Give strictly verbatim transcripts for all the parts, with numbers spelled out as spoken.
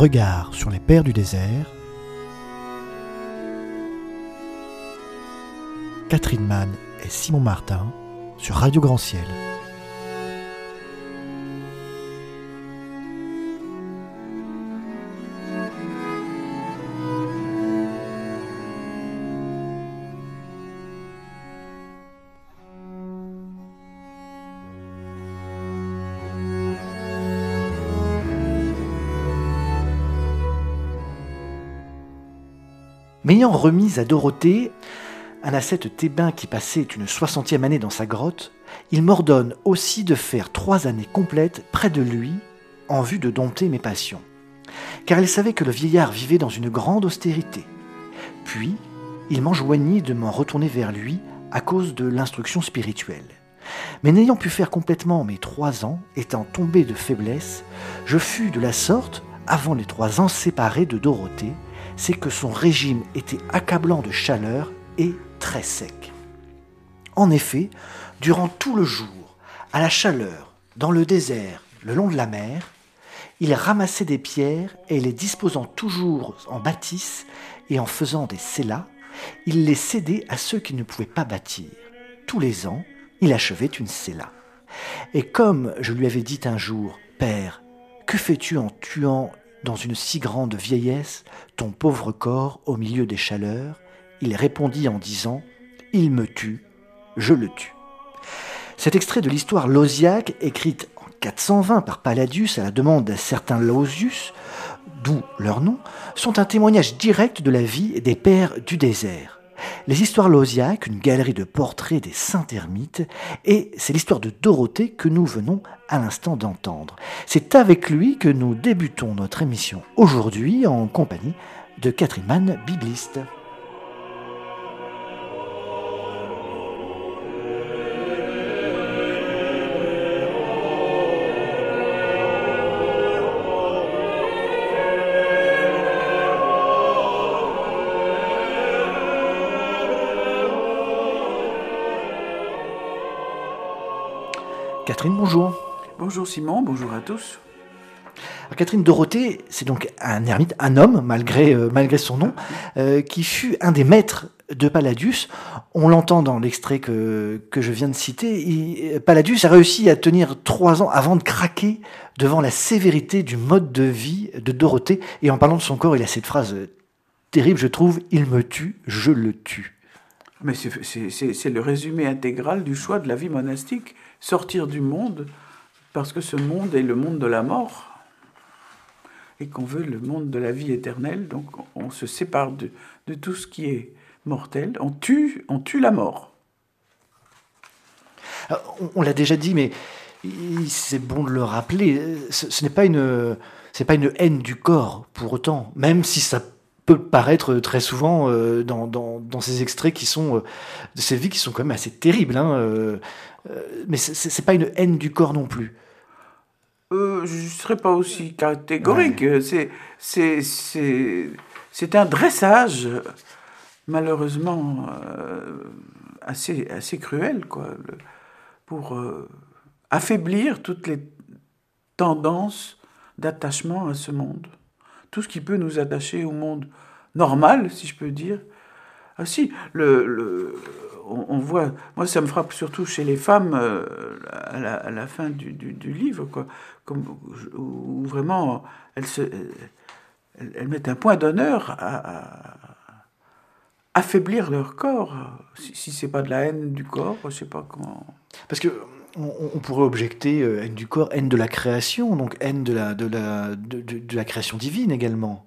regard sur les pères du désert. Catherine Mann et Simon Martin sur Radio Grand Ciel. M'ayant remise à Dorothée, un ascète thébain qui passait une soixantième année dans sa grotte, il m'ordonne aussi de faire trois années complètes près de lui, en vue de dompter mes passions. Car il savait que le vieillard vivait dans une grande austérité. Puis, il m'enjoignit de m'en retourner vers lui à cause de l'instruction spirituelle. Mais n'ayant pu faire complètement mes trois ans, étant tombé de faiblesse, je fus de la sorte, avant les trois ans, séparé de Dorothée. C'est que son régime était accablant de chaleur et très sec. En effet, durant tout le jour, à la chaleur, dans le désert, le long de la mer, il ramassait des pierres et les disposant toujours en bâtisse et en faisant des cellas, il les cédait à ceux qui ne pouvaient pas bâtir. Tous les ans, il achevait une cella. Et comme je lui avais dit un jour, « Père, que fais-tu en tuant dans une si grande vieillesse ton pauvre corps au milieu des chaleurs ?» Il répondit en disant « Il me tue, je le tue ». Cet extrait de l'histoire lausiaque, écrite en quatre cent vingt par Palladius à la demande d'un certain Lausius, d'où leur nom, sont un témoignage direct de la vie des pères du désert. Les histoires lausiaques, une galerie de portraits des saints ermites, et c'est l'histoire de Dorothée que nous venons à l'instant d'entendre. C'est avec lui que nous débutons notre émission aujourd'hui en compagnie de Catherine Mann, bibliste. Catherine, bonjour. Bonjour Simon, bonjour à tous. Alors Catherine, Dorothée, c'est donc un ermite, un homme, malgré, euh, malgré son nom, euh, qui fut un des maîtres de Palladius. On l'entend dans l'extrait que, que je viens de citer. Il, Palladius a réussi à tenir trois ans avant de craquer devant la sévérité du mode de vie de Dorothée. Et en parlant de son corps, il a cette phrase terrible, je trouve, « Il me tue, je le tue ». Mais c'est, c'est, c'est, c'est le résumé intégral du choix de la vie monastique. Sortir du monde, parce que ce monde est le monde de la mort, et qu'on veut le monde de la vie éternelle, donc on se sépare de, de tout ce qui est mortel, on tue, on tue la mort. Alors, on, on l'a déjà dit, mais c'est bon de le rappeler, ce, ce n'est pas une, c'est pas une haine du corps, pour autant, même si ça peut paraître très souvent euh, dans, dans, dans ces extraits qui sont, euh, de ces vies qui sont quand même assez terribles, hein, euh, euh, mais c'est, c'est pas une haine du corps non plus. Euh, je ne serais pas aussi catégorique. Ouais. C'est, c'est, c'est, c'est un dressage, malheureusement, euh, assez, assez cruel, quoi, le, pour euh, affaiblir toutes les tendances d'attachement à ce monde. Tout ce qui peut nous attacher au monde normal, si je peux dire. Ah si, le, le, on, on voit... Moi, ça me frappe surtout chez les femmes euh, à, la, à la fin du, du, du livre, quoi, comme, où vraiment elles, se, elles, elles mettent un point d'honneur à, à affaiblir leur corps. Si, si c'est pas de la haine du corps, je sais pas comment... Parce que... On, on pourrait objecter euh, haine du corps, haine de la création, donc haine de la, de la, de, de, de la création divine également.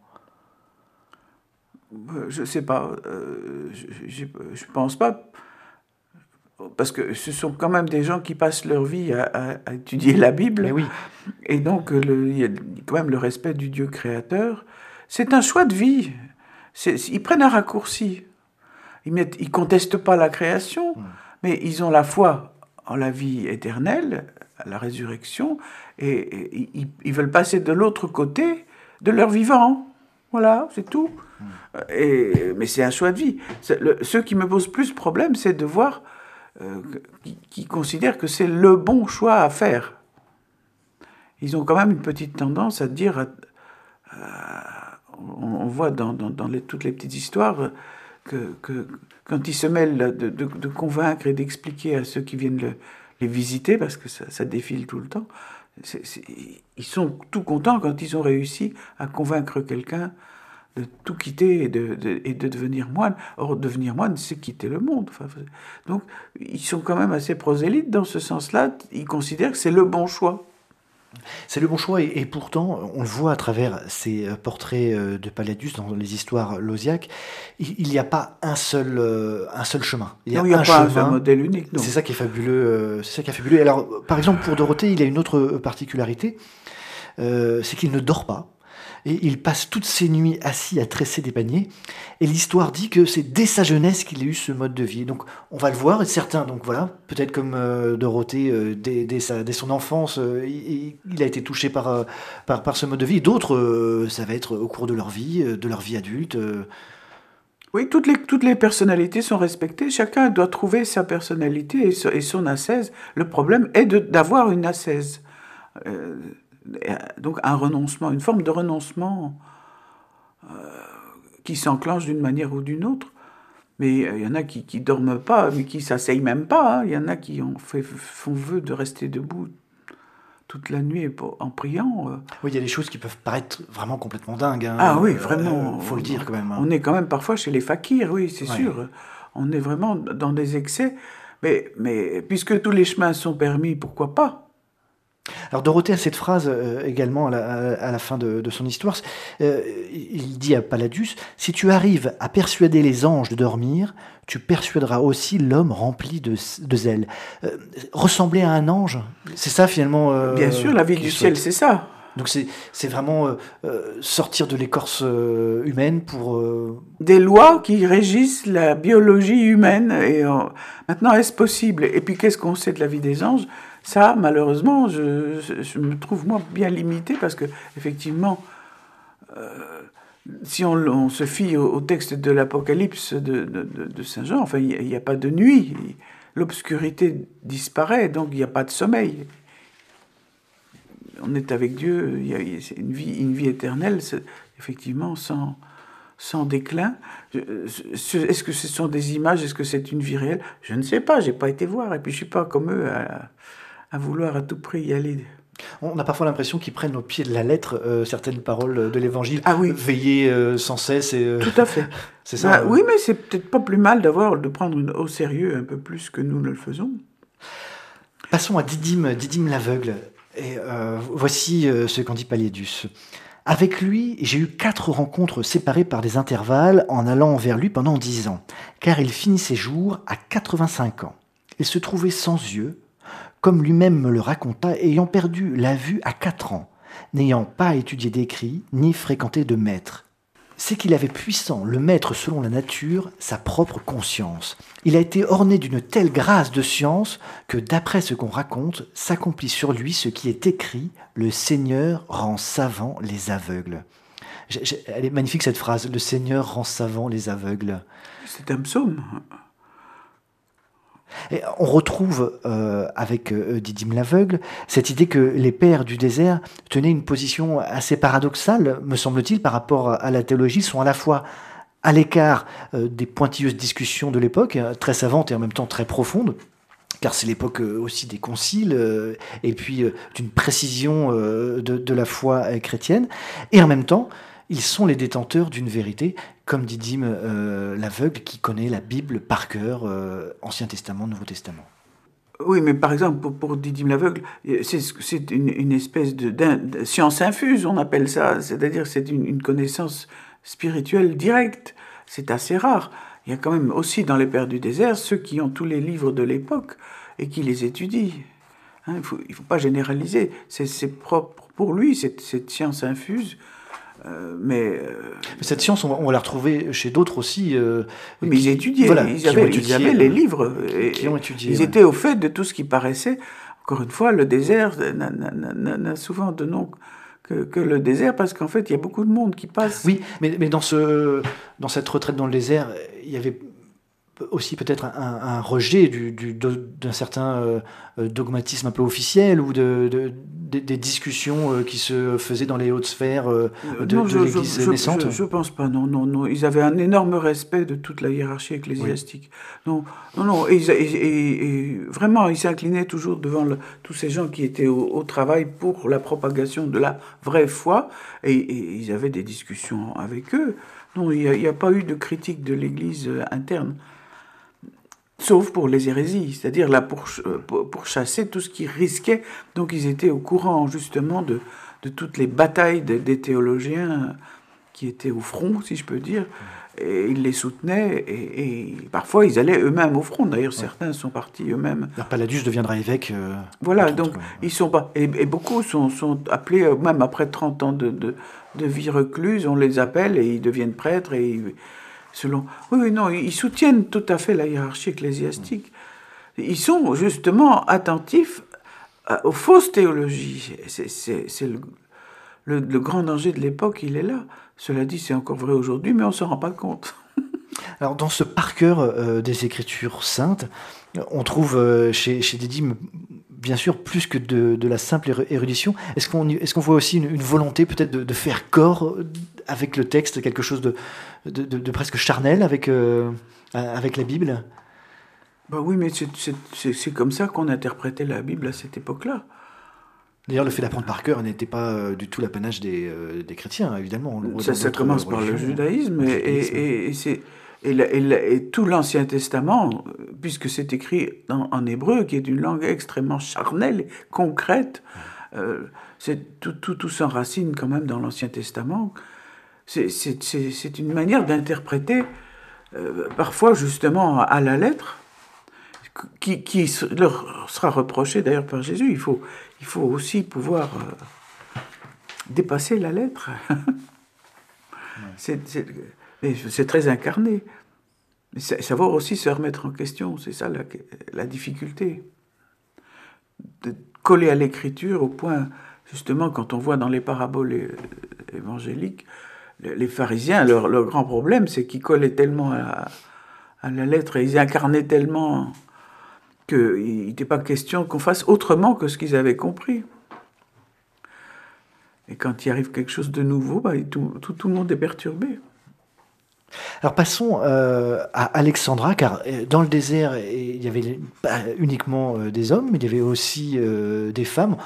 Je ne sais pas. Euh, je ne pense pas. Parce que ce sont quand même des gens qui passent leur vie à, à, à étudier la Bible. Mais oui. Et donc, le, il y a quand même le respect du Dieu créateur. C'est un choix de vie. C'est, ils prennent un raccourci. Ils ne contestent pas la création, mmh. mais ils ont la foi en la vie éternelle, à la résurrection, et, et ils, ils veulent passer de l'autre côté de leur vivant. Voilà, c'est tout. Mmh. Et, mais c'est un choix de vie. Le, ce qui me pose plus problème, c'est de voir euh, qui, qui considèrent que c'est le bon choix à faire. Ils ont quand même une petite tendance à dire à, on, on voit dans, dans, dans les, toutes les petites histoires que, que quand il se mêle de, de, de convaincre et d'expliquer à ceux qui viennent le, les visiter, parce que ça, ça défile tout le temps, c'est, c'est, ils sont tout contents quand ils ont réussi à convaincre quelqu'un de tout quitter et de, de, et de devenir moine. Or, devenir moine, c'est quitter le monde. Enfin, donc, ils sont quand même assez prosélytes dans ce sens-là. Ils considèrent que c'est le bon choix. C'est le bon choix, et, et pourtant, on le voit à travers ces portraits de Palladius dans les histoires lausiaques, il n'y a pas un seul, euh, un seul chemin. Il y a, non, il y a un pas chemin, un modèle unique. Non. C'est ça qui est fabuleux. Euh, c'est ça qui est fabuleux. Alors, par exemple, pour Dorothée, il a une autre particularité, euh, c'est qu'il ne dort pas. Et il passe toutes ses nuits assis à tresser des paniers. Et l'histoire dit que c'est dès sa jeunesse qu'il a eu ce mode de vie. Donc on va le voir, et certains, donc voilà, peut-être comme euh, Dorothée, euh, dès, dès, sa, dès son enfance, euh, il, il a été touché par, euh, par, par ce mode de vie. D'autres, euh, ça va être au cours de leur vie, euh, de leur vie adulte. Euh. Oui, toutes les, toutes les personnalités sont respectées. Chacun doit trouver sa personnalité et, so, et son ascèse. Le problème est de, d'avoir une ascèse. Euh, Donc un renoncement, une forme de renoncement euh, qui s'enclenche d'une manière ou d'une autre. Mais il euh, y en a qui ne dorment pas, mais qui ne s'asseyent même pas. Il hein. y en a qui ont fait, font vœu de rester debout toute la nuit en priant. Euh. Oui, il y a des choses qui peuvent paraître vraiment complètement dingues. Hein. Ah oui, vraiment. Il euh, faut le dire quand même. Hein. On est quand même parfois chez les fakirs, oui, c'est ouais. sûr. On est vraiment dans des excès. Mais, mais puisque tous les chemins sont permis, pourquoi pas ? Alors Dorothée a cette phrase euh, également à la, à la fin de, de son histoire. Euh, il dit à Palladius, « Si tu arrives à persuader les anges de dormir, tu persuaderas aussi l'homme rempli de, de zèle. Euh, » Ressembler à un ange, c'est ça finalement. Euh, Bien sûr, la vie du ciel, c'est ça. Donc c'est, c'est vraiment euh, euh, sortir de l'écorce euh, humaine pour... Euh... Des lois qui régissent la biologie humaine. Et euh, maintenant, est-ce possible ? Et puis qu'est-ce qu'on sait de la vie des anges ? Ça, malheureusement, je, je me trouve, moi, bien limité parce que, effectivement, euh, si on, on se fie au, au texte de l'Apocalypse de, de, de Saint Jean, enfin, il n'y a, a pas de nuit, l'obscurité disparaît, donc il n'y a pas de sommeil. On est avec Dieu, il y a, c'est une vie, une vie éternelle, c'est, effectivement, sans, sans déclin. Est-ce que ce sont des images ? Est-ce que c'est une vie réelle ? Je ne sais pas, je n'ai pas été voir, et puis je ne suis pas comme eux à... à vouloir à tout prix y aller. On a parfois l'impression qu'ils prennent au pied de la lettre euh, certaines paroles de l'Évangile. Ah oui. Veiller euh, sans cesse. Et, euh... Tout à fait. C'est ça. Bah, euh... Oui, mais c'est peut-être pas plus mal d'avoir, de prendre une, au sérieux un peu plus que nous ne le faisons. Passons à Didyme, Didyme l'aveugle. Et euh, voici euh, ce qu'en dit Palladius. Avec lui, j'ai eu quatre rencontres séparées par des intervalles en allant vers lui pendant dix ans, car il finit ses jours à quatre-vingt-cinq ans. Il se trouvait sans yeux, comme lui-même me le raconta, ayant perdu la vue à quatre ans, n'ayant pas étudié d'écrit, ni fréquenté de maître. C'est qu'il avait puissant, le maître selon la nature, sa propre conscience. Il a été orné d'une telle grâce de science que, d'après ce qu'on raconte, s'accomplit sur lui ce qui est écrit « Le Seigneur rend savants les aveugles ». Elle est magnifique cette phrase, « Le Seigneur rend savants les aveugles ». C'est un psaume. Et on retrouve euh, avec euh, Didyme l'aveugle cette idée que les pères du désert tenaient une position assez paradoxale, me semble-t-il, par rapport à la théologie. Ils sont à la fois à l'écart euh, des pointilleuses discussions de l'époque, hein, très savantes et en même temps très profondes, car c'est l'époque euh, aussi des conciles euh, et puis euh, d'une précision euh, de, de la foi euh, chrétienne, et en même temps ils sont les détenteurs d'une vérité, comme Didyme euh, l'aveugle qui connaît la Bible par cœur, euh, Ancien Testament, Nouveau Testament. Oui, mais par exemple, pour, pour Didyme l'aveugle, c'est, c'est une, une espèce de, de science infuse, on appelle ça, c'est-à-dire c'est une, une connaissance spirituelle directe. C'est assez rare. Il y a quand même aussi dans les pères du désert ceux qui ont tous les livres de l'époque et qui les étudient. Hein, il ne faut, il faut pas généraliser. C'est, c'est propre pour lui, cette, cette science infuse. Euh, mais, euh, mais cette science, on va, on va la retrouver chez d'autres aussi. Euh, mais qui, ils étudiaient, voilà, ils, avaient, étudié, ils avaient les livres. Et, qui ont étudié, ils ouais. étaient au fait de tout ce qui paraissait. Encore une fois, le désert n'a, n'a, n'a souvent de nom que, que le désert, parce qu'en fait, il y a beaucoup de monde qui passe. Oui, mais, mais dans, ce, dans cette retraite dans le désert, il y avait aussi peut-être un, un rejet du, du, d'un certain euh, dogmatisme un peu officiel ou de, de, de, des discussions euh, qui se faisaient dans les hautes sphères euh, de, non, de je, l'Église je, naissante. Je, je pense pas, non, non, non. Ils avaient un énorme respect de toute la hiérarchie ecclésiastique. Oui. Non, non, non. Et, et, et, et vraiment, ils s'inclinaient toujours devant le, tous ces gens qui étaient au, au travail pour la propagation de la vraie foi. Et, et ils avaient des discussions avec eux. Non, il n'y a, a pas eu de critique de l'Église interne. Sauf pour les hérésies, c'est-à-dire là pour, pour, pour chasser tout ce qui risquait. Donc ils étaient au courant justement de, de toutes les batailles des, des théologiens qui étaient au front, si je peux dire, et ils les soutenaient, et, et parfois ils allaient eux-mêmes au front. D'ailleurs, ouais. Certains sont partis eux-mêmes. Palladius deviendra évêque. Euh, voilà, donc autres, ouais. ils sont pas, et, et beaucoup sont, sont appelés, même après trente ans de, de, de vie recluse, on les appelle et ils deviennent prêtres et ils, selon... Oui, oui, non, ils soutiennent tout à fait la hiérarchie ecclésiastique. Ils sont justement attentifs aux fausses théologies. C'est, c'est, c'est le, le, le grand danger de l'époque, il est là. Cela dit, c'est encore vrai aujourd'hui, mais on ne s'en rend pas compte. Alors, dans ce par cœur euh, des Écritures saintes, on trouve euh, chez, chez Didyme, bien sûr, plus que de, de la simple érudition. Est-ce qu'on, est-ce qu'on voit aussi une, une volonté peut-être de, de faire corps avec le texte, quelque chose de, de, de, de presque charnel avec, euh, avec la Bible ? Bah oui, mais c'est, c'est, c'est, c'est comme ça qu'on interprétait la Bible à cette époque-là. D'ailleurs, le fait d'apprendre par cœur n'était pas euh, du tout l'apanage des, euh, des chrétiens, évidemment. Ça, ça commence par le judaïsme, et, et, et, c'est, et, la, et, la, et tout l'Ancien Testament, puisque c'est écrit en, en hébreu, qui est une langue extrêmement charnelle, concrète, euh, c'est, tout, tout, tout s'enracine quand même dans l'Ancien Testament. C'est, c'est, c'est, c'est une manière d'interpréter, euh, parfois justement à la lettre, qui, qui leur sera reproché d'ailleurs par Jésus. Il faut, il faut aussi pouvoir euh, dépasser la lettre. c'est, c'est, c'est très incarné. Mais savoir aussi se remettre en question, c'est ça la, la difficulté. De coller à l'écriture au point, justement, quand on voit dans les paraboles évangéliques, les pharisiens, leur, leur grand problème, c'est qu'ils collaient tellement à, à la lettre et ils incarnaient tellement qu'il n'était pas question qu'on fasse autrement que ce qu'ils avaient compris. Et quand il arrive quelque chose de nouveau, bah, tout, tout, tout le monde est perturbé. Alors passons euh, à Alexandra, car dans le désert, il y avait pas uniquement des hommes, mais il y avait aussi euh, des femmes.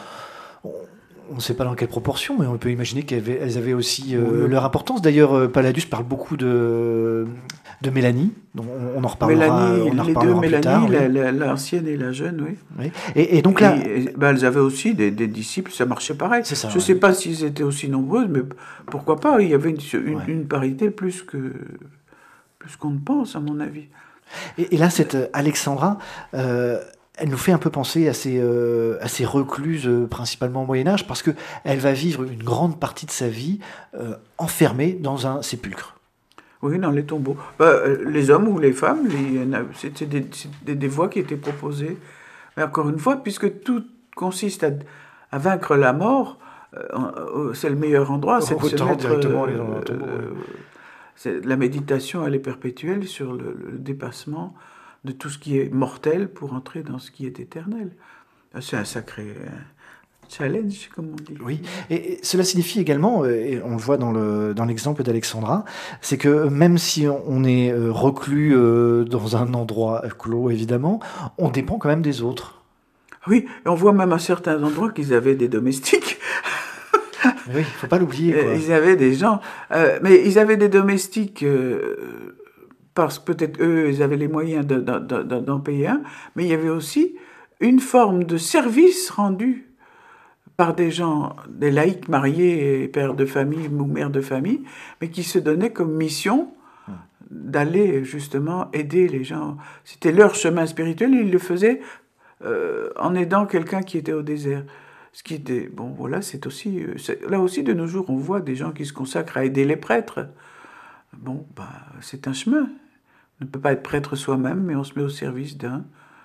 On ne sait pas dans quelle proportion, mais on peut imaginer qu'elles avaient, elles avaient aussi euh, oui. leur importance. D'ailleurs, Palladius parle beaucoup de, de Mélanie. On, on en reparlera, Mélanie, on en les reparlera deux plus Mélanie, tard. La, oui. la, l'ancienne et la jeune, oui. oui. Et, et donc là... Et, et, ben, elles avaient aussi des, des disciples, ça marchait pareil. C'est ça, Je ne ouais. sais pas s'ils étaient aussi nombreuses, mais pourquoi pas, il y avait une, une, ouais. une parité plus, que, plus qu'on ne pense, à mon avis. Et, et là, cette Alexandra... Euh, elle nous fait un peu penser à ces, euh, à ces recluses, euh, principalement au Moyen-Âge, parce qu'elle va vivre une grande partie de sa vie euh, enfermée dans un sépulcre. Oui, dans les tombeaux. Bah, les hommes ou les femmes, les, c'était des, des, des voies qui étaient proposées. Mais encore une fois, puisque tout consiste à, à vaincre la mort, euh, c'est le meilleur endroit, c'est de se mettre... directement euh, dans un tombeau, euh, c'est, la méditation, elle est perpétuelle sur le, le dépassement de tout ce qui est mortel pour entrer dans ce qui est éternel. C'est un sacré challenge, comme on dit. Oui, et, et cela signifie également, et on le voit dans, le, dans l'exemple d'Alexandra, c'est que même si on est reclus dans un endroit clos, évidemment, on dépend quand même des autres. Oui, et on voit même à certains endroits qu'ils avaient des domestiques. Oui, il ne faut pas l'oublier, quoi. Ils avaient des gens, euh, mais ils avaient des domestiques... Euh, parce que peut-être eux, ils avaient les moyens de, de, de, d'en payer un, mais il y avait aussi une forme de service rendu par des gens, des laïcs mariés, et pères de famille ou mères de famille, mais qui se donnaient comme mission d'aller justement aider les gens. C'était leur chemin spirituel, ils le faisaient euh, en aidant quelqu'un qui était au désert. Ce qui était, bon voilà, c'est aussi, c'est, là aussi de nos jours, on voit des gens qui se consacrent à aider les prêtres. Bon, bah, c'est un chemin. On ne peut pas être prêtre soi-même, mais on se met au service d'un.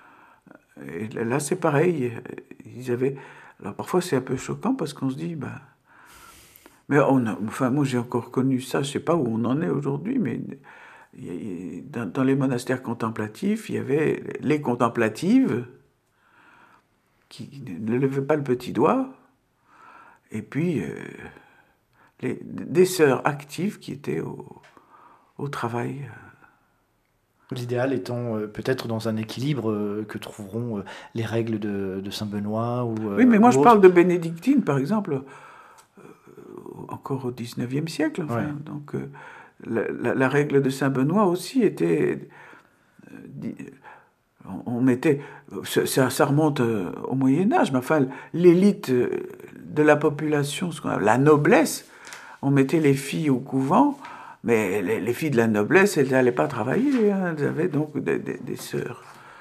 Et là, c'est pareil. Ils avaient... Alors, parfois, c'est un peu choquant parce qu'on se dit... Bah... Mais on a... enfin, moi, j'ai encore connu ça. Je ne sais pas où on en est aujourd'hui, mais dans, dans les monastères contemplatifs, il y avait les contemplatives qui ne levaient pas le petit doigt, et puis euh, les, des sœurs actives qui étaient au, au travail. L'idéal étant euh, peut-être dans un équilibre euh, que trouveront euh, les règles de, de Saint-Benoît ou euh, Oui, mais moi ou je autres. parle de bénédictine, par exemple, euh, encore au dix-neuvième siècle. Enfin, Ouais. donc, euh, la, la, la règle de Saint-Benoît aussi était... Euh, dit, on, on mettait... Ça, ça remonte euh, au Moyen-Âge, mais enfin, l'élite de la population, ce qu'on appelle la noblesse, on mettait les filles au couvent, mais les, les filles de la noblesse, elles n'allaient pas travailler, hein, elles avaient donc des, des, des sœurs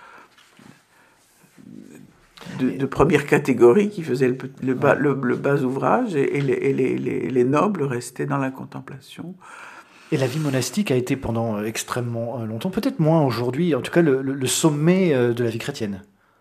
de, de première catégorie qui faisaient le, le, bas, le, le bas ouvrage, et, et, les, et les, les, les nobles restaient dans la contemplation. Et la vie monastique a été pendant euh, extrêmement euh, longtemps, peut-être moins aujourd'hui, en tout cas le, le, le sommet euh, de la vie chrétienne.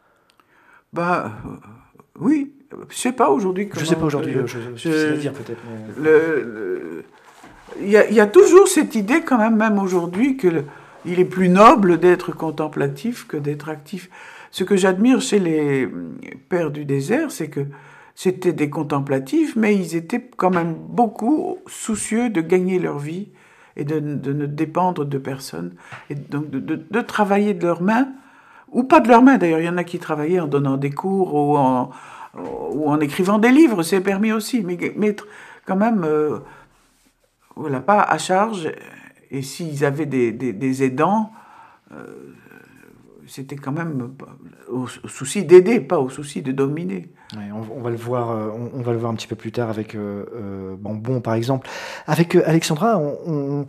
Bah, euh, oui, je sais pas aujourd'hui comment... Je sais pas aujourd'hui, euh, je, je, je, difficile à dire peut-être. Mais... Le, le, il y a, il y a toujours cette idée quand même, même aujourd'hui, que le, il est plus noble d'être contemplatif que d'être actif. Ce que j'admire chez les pères du désert, c'est que c'était des contemplatifs, mais ils étaient quand même beaucoup soucieux de gagner leur vie et de, de ne dépendre de personne, et donc de, de, de travailler de leurs mains, ou pas de leurs mains d'ailleurs. Il y en a qui travaillaient en donnant des cours ou en, ou en écrivant des livres, c'est permis aussi, mais, mais quand même, euh, voilà, pas à charge. Et s'ils avaient des, des, des aidants, euh, c'était quand même au, au souci d'aider, pas au souci de dominer. Ouais, on, on va le voir, euh, on, on va le voir un petit peu plus tard avec euh, euh, Bambon par exemple. Avec euh, Alexandra, on, on,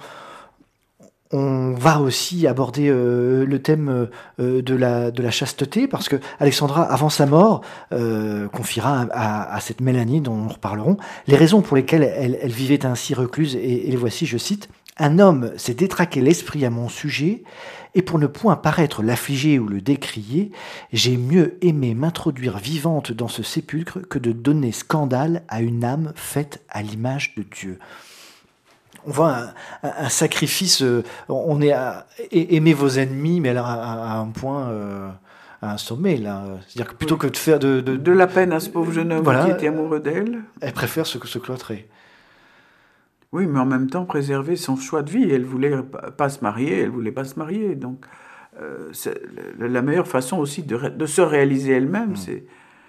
on va aussi aborder euh, le thème euh, de, la, de la chasteté, parce que Alexandra, avant sa mort, euh, confiera à, à, à cette Mélanie, dont nous reparlerons, les raisons pour lesquelles elle, elle vivait ainsi recluse, et, et les voici, je cite: « Un homme s'est détraqué l'esprit à mon sujet, et pour ne point paraître l'affliger ou le décrier, j'ai mieux aimé m'introduire vivante dans ce sépulcre que de donner scandale à une âme faite à l'image de Dieu. » On voit un, un, un sacrifice, euh, on est à aimer vos ennemis, mais alors à, à un point, euh, à un sommet, là. C'est-à-dire que plutôt Oui. que de faire de... De, de la peine à ce pauvre jeune homme voilà, qui était amoureux d'elle. Elle préfère se, se cloîtrer. Oui, mais en même temps préserver son choix de vie. Elle voulait pas se marier, elle voulait pas se marier. Donc, euh, c'est la meilleure façon aussi de, de se réaliser elle-même, mmh. c'est...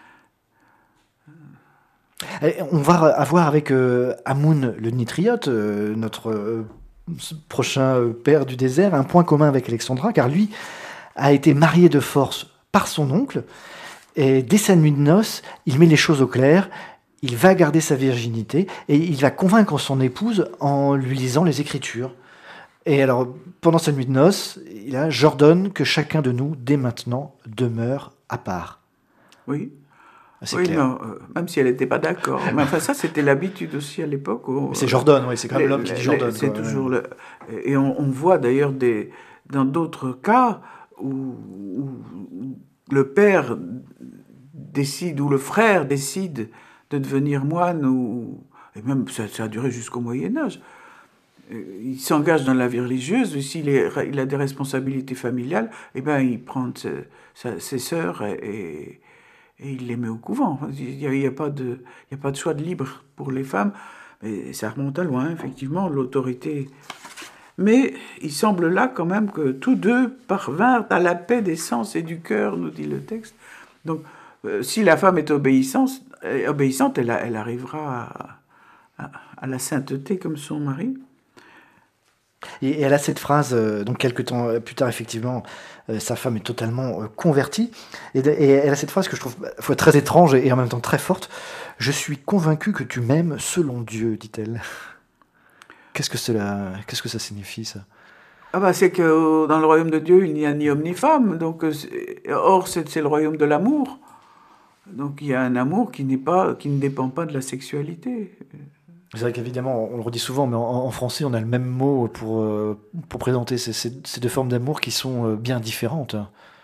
On va avoir avec euh, Amun le Nitriote, euh, notre euh, prochain euh, père du désert, un point commun avec Alexandra, car lui a été marié de force par son oncle, et dès sa nuit de noces, il met les choses au clair, il va garder sa virginité, et il va convaincre son épouse en lui lisant les Écritures. Et alors, pendant sa nuit de noces, il a « J'ordonne que chacun de nous, dès maintenant, demeure à part. » Oui. C'est oui, clair. non, euh, même si elle n'était pas d'accord. Mais enfin, ça, c'était l'habitude aussi à l'époque. Où, c'est Jordan, oui, c'est quand même les, l'homme qui dit Jordan. C'est quoi, toujours ouais. le... Et on, on voit d'ailleurs des, dans d'autres cas où, où, où le père décide, ou le frère décide de devenir moine, ou... et même ça, ça a duré jusqu'au Moyen-Âge. Il s'engage dans la vie religieuse, s'il est, il a des responsabilités familiales, eh ben, il prend ses, ses sœurs et... et Et il les met au couvent. Il n'y a, il y a, pas de, il y a pas de choix de libre pour les femmes. Et ça remonte à loin, effectivement, l'autorité. Mais il semble là quand même que tous deux parvinrent à la paix des sens et du cœur, nous dit le texte. Donc, euh, si la femme est obéissante, obéissante elle, elle arrivera à, à, à la sainteté comme son mari. Et elle a cette phrase, euh, donc quelques temps plus tard, effectivement, euh, sa femme est totalement euh, convertie. Et, de, et elle a cette phrase que je trouve fois très étrange et en même temps très forte. « Je suis convaincue que tu m'aimes selon Dieu », dit-elle. Qu'est-ce que cela, qu'est-ce que ça signifie, ça ? Ah bah, c'est que dans le royaume de Dieu, il n'y a ni homme ni femme. Donc, or, c'est, c'est le royaume de l'amour. Donc, il y a un amour qui, n'est pas, qui ne dépend pas de la sexualité. C'est vrai qu'évidemment, on le redit souvent, mais en, en français, on a le même mot pour, euh, pour présenter ces, ces, ces deux formes d'amour qui sont bien différentes.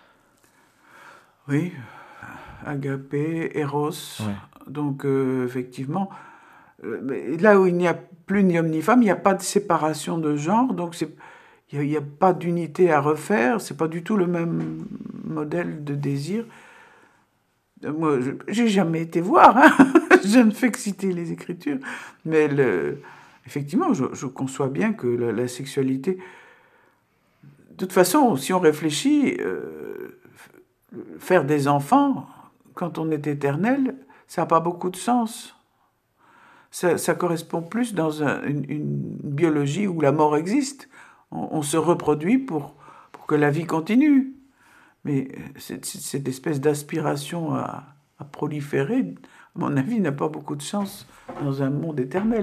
Oui, agapé, eros. Ouais. Donc, euh, effectivement, euh, là où il n'y a plus ni homme ni femme, il n'y a pas de séparation de genre. Donc, c'est, Il n'y a, a pas d'unité à refaire, c'est pas du tout le même modèle de désir. Moi, je n'ai jamais été voir, hein. Je ne fais que citer les Écritures, mais le, effectivement, je, je conçois bien que la, la sexualité... De toute façon, si on réfléchit, euh, faire des enfants, quand on est éternel, ça n'a pas beaucoup de sens. Ça, ça correspond plus dans un, une, une biologie où la mort existe. On, on se reproduit pour, pour que la vie continue. Mais cette, cette espèce d'aspiration à, à proliférer, à mon avis, n'a pas beaucoup de sens dans un monde éternel.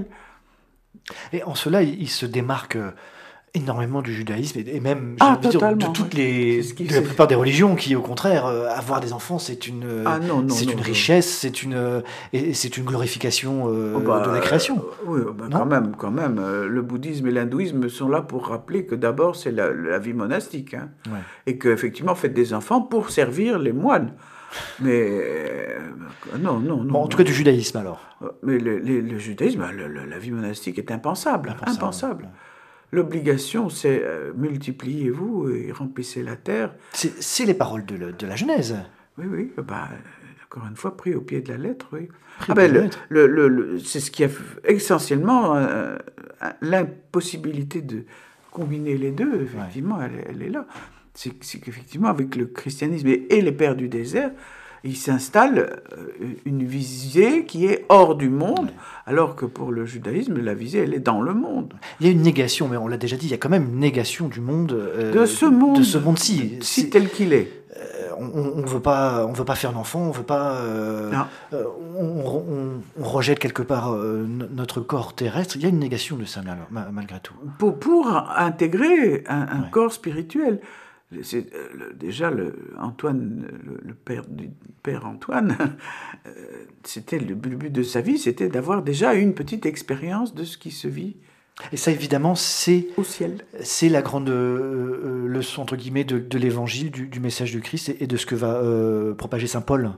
Et en cela, il se démarque énormément du judaïsme et même ah, dire, de toutes les, de la plupart des religions qui, au contraire, euh, avoir des enfants, c'est une, ah, non, non, c'est non, une non. richesse, c'est une, et c'est une glorification euh, oh bah, de la création. Euh, oui, bah, quand même, quand même. Euh, le bouddhisme et l'hindouisme sont là pour rappeler que d'abord c'est la, la vie monastique, hein, ouais. Et qu'effectivement, faites des enfants pour servir les moines. Mais euh, non, non, non. Bon, en non. tout cas, du judaïsme alors. Mais le, le, le judaïsme, le, le, la vie monastique est impensable, impensable. impensable. Ouais. L'obligation, c'est euh, multipliez-vous et remplissez la terre. C'est, c'est les paroles de, le, de la Genèse. Oui, oui. Bah, encore une fois, pris au pied de la lettre, oui. Ah ben, le, le, le, le, c'est ce qui a essentiellement euh, l'impossibilité de combiner les deux. Effectivement, ouais. elle, elle est là. C'est, c'est qu'effectivement, avec le christianisme et, et les pères du désert, il s'installe une visée qui est hors du monde, alors que pour le judaïsme, la visée, elle est dans le monde. Il y a une négation, mais on l'a déjà dit, il y a quand même une négation du monde. Euh, de ce monde. De ce monde-ci. Si c'est, tel qu'il est. Euh, on ne veut pas, on veut pas faire d'enfant, on veut pas. Euh, euh, on, on, on rejette quelque part euh, notre corps terrestre. Il y a une négation de ça, malgré tout. Pour, pour intégrer un, un ouais. corps spirituel. C'est, euh, déjà, le, Antoine, le, le père du père Antoine, euh, c'était le but de sa vie, c'était d'avoir déjà une petite expérience de ce qui se vit. Et ça, évidemment, c'est au ciel. C'est la grande euh, leçon entre guillemets de, de l'Évangile, du, du message du Christ et, et de ce que va euh, propager saint Paul.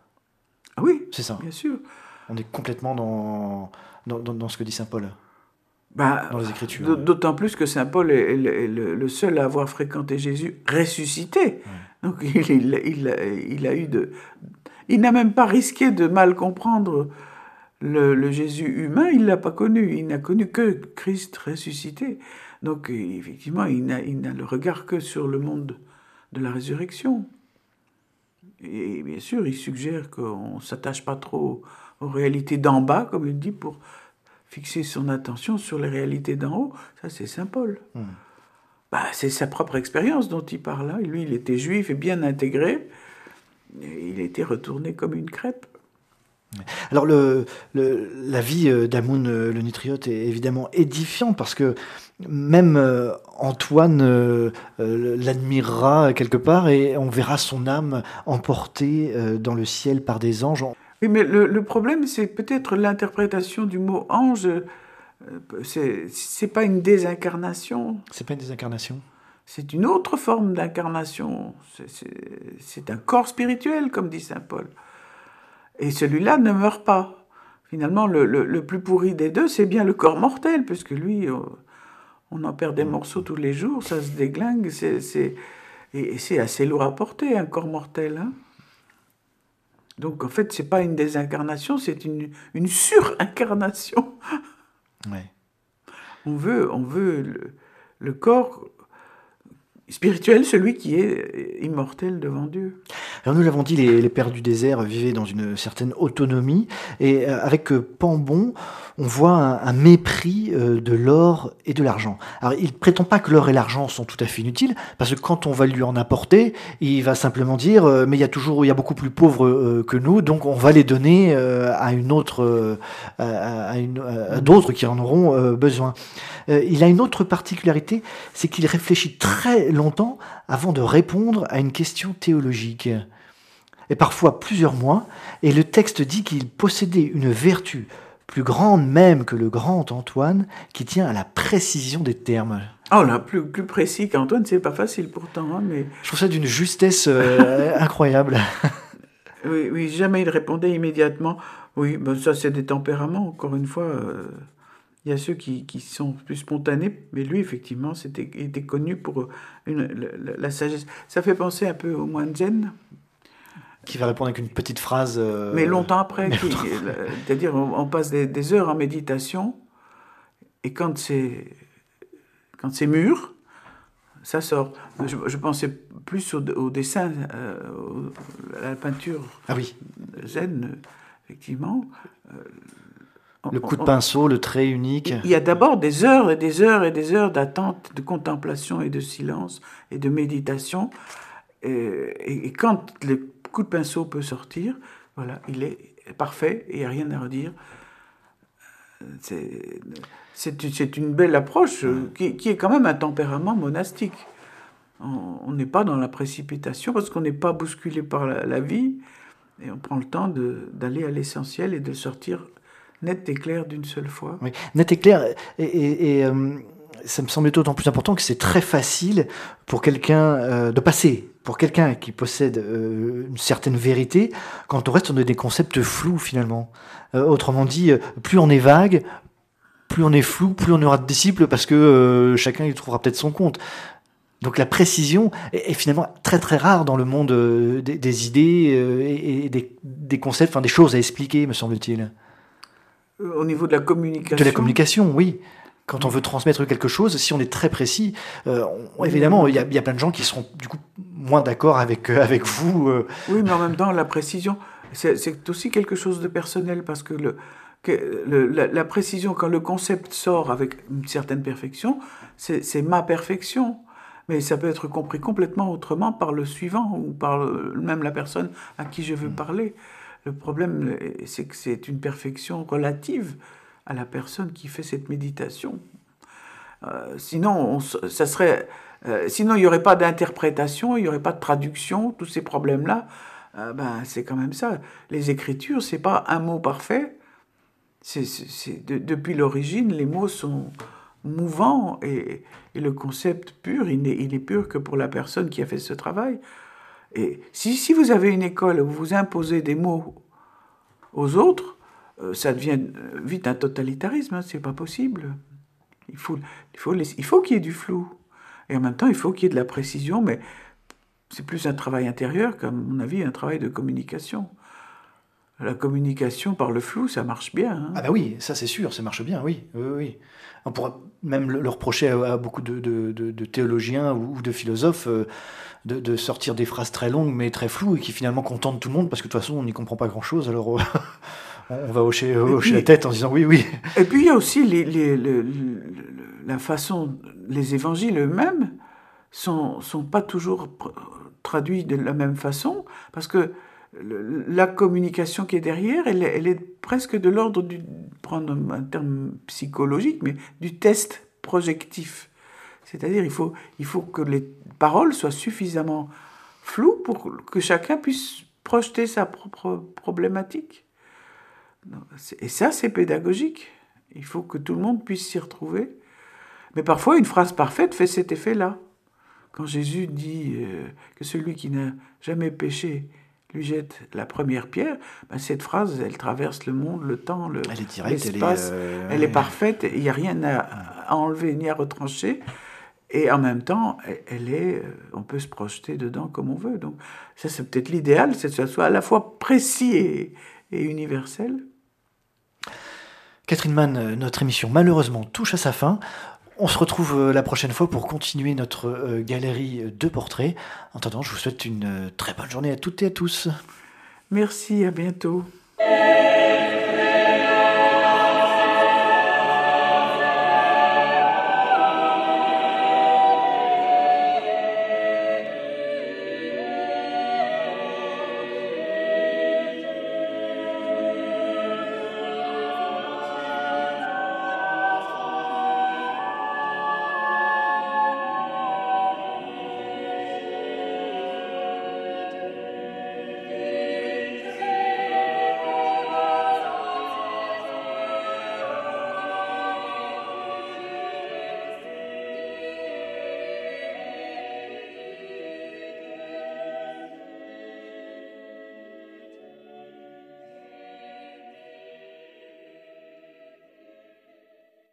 Ah oui, c'est ça. Bien sûr. On est complètement dans dans, dans, dans ce que dit saint Paul. Bah, dans les Écritures. D'autant plus que saint Paul est, est, le, est le, le seul à avoir fréquenté Jésus ressuscité. Ouais. Donc il, il, il, il a eu de, il n'a même pas risqué de mal comprendre le, le Jésus humain. Il l'a pas connu. Il n'a connu que Christ ressuscité. Donc effectivement, il n'a, il n'a le regard que sur le monde de la résurrection. Et bien sûr, il suggère qu'on s'attache pas trop aux réalités d'en bas, comme il dit, pour fixer son attention sur les réalités d'en haut. Ça, c'est saint Paul. Mmh. Bah, c'est sa propre expérience dont il parle. Hein. Lui, il était juif et bien intégré. Et il était retourné comme une crêpe. Alors, le, le, la vie d'Amun le Nitriote est évidemment édifiante parce que même euh, Antoine euh, euh, l'admirera quelque part et on verra son âme emportée euh, dans le ciel par des anges. Oui, mais le, le problème, c'est peut-être l'interprétation du mot ange. C'est, c'est pas une désincarnation. C'est pas une désincarnation. C'est une autre forme d'incarnation. C'est, c'est, c'est un corps spirituel, comme dit saint Paul. Et celui-là ne meurt pas. Finalement, le, le, le plus pourri des deux, c'est bien le corps mortel, puisque lui, on en perd des morceaux tous les jours, ça se déglingue. C'est, c'est, et c'est assez lourd à porter, un corps mortel, hein. Donc, en fait, c'est pas une désincarnation, c'est une, une surincarnation. Ouais. On veut, on veut le, le corps spirituel, celui qui est immortel devant Dieu. Alors nous l'avons dit, les, les pères du désert vivaient dans une certaine autonomie, et avec Pambon, on voit un, un mépris de l'or et de l'argent. Alors il prétend pas que l'or et l'argent sont tout à fait inutiles, parce que quand on va lui en apporter, il va simplement dire « mais il y a toujours, il y a beaucoup plus pauvres que nous, donc on va les donner à une autre, à, à, une, à d'autres qui en auront besoin ». Il a une autre particularité, c'est qu'il réfléchit très longtemps avant de répondre à une question théologique. Et parfois plusieurs mois, et le texte dit qu'il possédait une vertu plus grande même que le grand Antoine, qui tient à la précision des termes. Oh là, plus, plus précis qu'Antoine, c'est pas facile pourtant, hein, mais... Je trouve ça d'une justesse euh, incroyable. Oui, oui, jamais il répondait immédiatement. Oui, ben ça c'est des tempéraments, encore une fois... Euh... Il y a ceux qui, qui sont plus spontanés, mais lui, effectivement, c'était, il était connu pour une, la, la sagesse. Ça fait penser un peu au moine zen. Qui va répondre avec une petite phrase... Euh... Mais longtemps après. Mais qui, longtemps. C'est-à-dire, on, on passe des, des heures en méditation, et quand c'est, quand c'est mûr, ça sort. Je, je pensais plus au, au dessin, euh, au, à la peinture ah oui. zen, effectivement. Euh, Le coup de pinceau, le trait unique. Il y a d'abord des heures et des heures et des heures d'attente, de contemplation et de silence et de méditation. Et, et, et quand le coup de pinceau peut sortir, voilà, il est parfait et il n'y a rien à redire. C'est, c'est, c'est une belle approche qui, qui est quand même un tempérament monastique. On n'est pas dans la précipitation parce qu'on n'est pas bousculé par la, la vie et on prend le temps de, d'aller à l'essentiel et de sortir net et clair d'une seule fois. Oui, net et clair. Et, et, et euh, ça me semble d'autant plus important que c'est très facile pour quelqu'un euh, de passer, pour quelqu'un qui possède euh, une certaine vérité, quand on reste dans des concepts flous finalement. Euh, autrement dit, plus on est vague, plus on est flou, plus on aura de disciples parce que euh, chacun y trouvera peut-être son compte. Donc la précision est, est finalement très très rare dans le monde euh, des, des idées euh, et, et des, des concepts, enfin des choses à expliquer, me semble-t-il. Au niveau de la communication. De la communication, oui. Quand on veut transmettre quelque chose, si on est très précis, euh, on, évidemment, il y, y a plein de gens qui seront du coup moins d'accord avec, euh, avec vous. Euh. Oui, mais en même temps, la précision, c'est, c'est aussi quelque chose de personnel, parce que, le, que le, la, la précision, quand le concept sort avec une certaine perfection, c'est, c'est ma perfection. Mais ça peut être compris complètement autrement par le suivant, ou par le, même la personne à qui je veux parler. Le problème, c'est que c'est une perfection relative à la personne qui fait cette méditation. Euh, sinon, on, ça serait, euh, sinon, il n'y aurait pas d'interprétation, il n'y aurait pas de traduction, tous ces problèmes-là. Euh, ben, c'est quand même ça. Les Écritures, c'est pas un mot parfait. C'est, c'est, c'est de, depuis l'origine, les mots sont mouvants et, et le concept pur, il n'est, il est pur que pour la personne qui a fait ce travail. Et si, si vous avez une école où vous imposez des mots aux autres, euh, ça devient vite un totalitarisme, hein, c'est pas possible. Il faut, il, faut les, il faut qu'il y ait du flou. Et en même temps, il faut qu'il y ait de la précision, mais c'est plus un travail intérieur qu'à mon avis un travail de communication. La communication par le flou, ça marche bien. Hein. Ah bah oui, ça c'est sûr, ça marche bien, oui. oui, oui. On pourra même le reprocher à, à beaucoup de, de, de, de théologiens ou de philosophes euh, de, de sortir des phrases très longues mais très floues et qui finalement contentent tout le monde parce que de toute façon on n'y comprend pas grand-chose, alors euh, on va hocher, hocher puis, la tête en disant oui, oui. Et puis il y a aussi les, les, les, les, la façon, les évangiles eux-mêmes sont, sont pas toujours traduits de la même façon parce que la communication qui est derrière, elle, elle est presque de l'ordre du, prendre un terme psychologique, mais du test projectif. C'est-à-dire il faut, il faut que les paroles soient suffisamment floues pour que chacun puisse projeter sa propre problématique. Et ça, c'est pédagogique. Il faut que tout le monde puisse s'y retrouver. Mais parfois, une phrase parfaite fait cet effet-là. Quand Jésus dit euh, que celui qui n'a jamais péché lui jette la première pierre, ben cette phrase, elle traverse le monde, le temps, le, elle est directe, l'espace. Elle est, euh, elle est parfaite, il n'y a rien à, à enlever ni à retrancher. Et en même temps, elle est, on peut se projeter dedans comme on veut. Donc ça, c'est peut-être l'idéal, c'est que ça soit à la fois précis et, et universel. Catherine Mann, notre émission malheureusement touche à sa fin. On se retrouve la prochaine fois pour continuer notre euh, galerie de portraits. En attendant, je vous souhaite une très bonne journée à toutes et à tous. Merci, à bientôt.